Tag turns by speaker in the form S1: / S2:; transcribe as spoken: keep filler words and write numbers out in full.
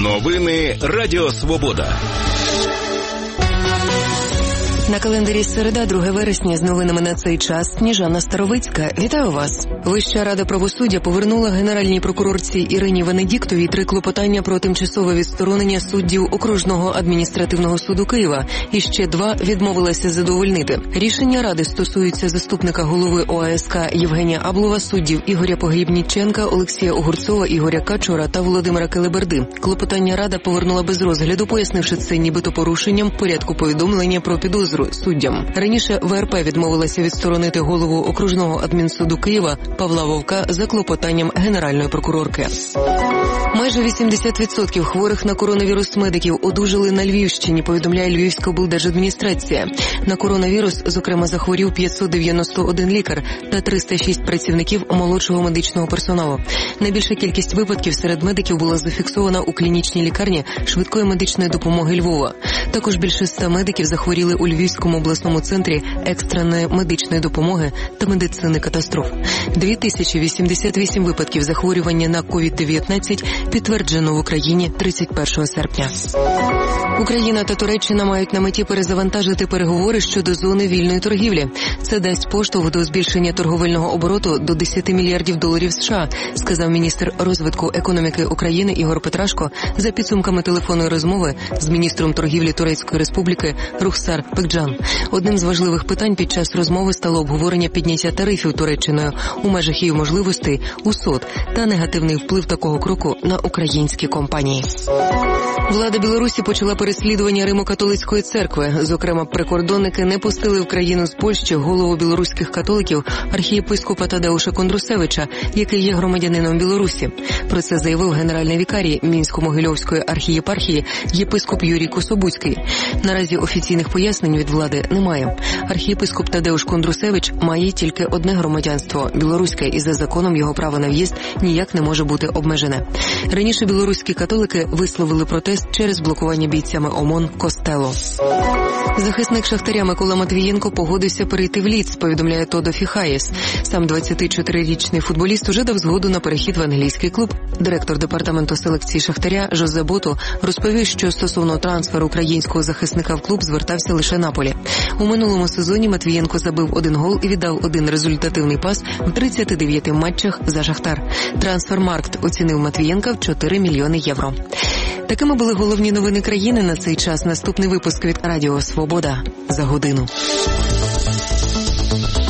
S1: Новини Радіо Свобода.
S2: На календарі середа, друге вересня, з новинами на цей час Сніжана Старовицька. Вітаю вас. Вища рада правосуддя повернула генеральній прокурорці Ірині Венедіктовій три клопотання про тимчасове відсторонення суддів Окружного адміністративного суду Києва. І ще два відмовилася задовольнити. Рішення ради стосуються заступника голови О А Ес Ка Євгенія Аблова, суддів Ігоря Погрібніченка, Олексія Огурцова, Ігоря Качура та Володимира Келеберди. Клопотання рада повернула без розгляду, пояснивши це нібито порушенням порядку повідомлення про підозру суддям. Раніше В Ер Пе відмовилася відсторонити голову Окружного адмінсуду Києва Павла Вовка за клопотанням генеральної прокурорки. Майже вісімдесят відсотків хворих на коронавірус медиків одужали на Львівщині, повідомляє Львівська облдержадміністрація. На коронавірус, зокрема, захворів п'ятсот дев'яносто один лікар та триста шість працівників молодшого медичного персоналу. Найбільша кількість випадків серед медиків була зафіксована у клінічній лікарні швидкої медичної допомоги Львова. Також більше ста медиків захворіли у Львівському обласному центрі екстреної медичної допомоги та медицини катастроф. дві тисячі вісімдесят вісім випадків захворювання на ковід дев'ятнадцять підтверджено в Україні тридцять першого серпня. Україна та Туреччина мають на меті перезавантажити переговори щодо зони вільної торгівлі. Це дасть поштовх до збільшення торговельного обороту до десять мільярдів доларів США, сказав міністр розвитку економіки України Ігор Петрашко за підсумками телефонної розмови з міністром торгівлі Турецької Республіки Рухсар Пекджан. Одним з важливих питань під час розмови стало обговорення підняття тарифів Туреччиною у межах її можливостей у ес о ді та негативний вплив такого кроку на українські компанії. Влада Білорусі почала переслідування Римо-католицької церкви. Зокрема, прикордонники не пустили в країну з Польщі голову білоруських католиків архієпископа Тадеуша Кондрусевича, який є громадянином Білорусі. Про це заявив генеральний вікарій Мінсько-Могильовської архієпархії єпископ Юрій Кособуцький. Наразі офіційних пояснень від влади немає. Архієпископ Тадеуш Кондрусевич має тільки одне громадянство – білоруське, і за законом його право на в'їзд ніяк не може бути обмежене. Раніше білоруські католики висловили протест через блокування бійцями ОМОН костелу. Захисник Шахтаря Микола Матвієнко погодився перейти в Лідс, повідомляє Тодо Фіхаєс. Сам двадцятичотирирічний футболіст уже дав згоду на перехід в англійський клуб. Директор департаменту селекції Шахтаря Жозе Боту розповів, що стосовно трансферу українського захисника в клуб звертався лише Наполі. У минулому сезоні Матвієнко забив один гол і віддав один результативний пас в тридцяти дев'яти матчах за Шахтар. Трансфермаркт оцінив Матвієнка в чотири мільйони євро. Такими були головні новини країни на цей час. Наступний випуск від Радіо Свобода за годину.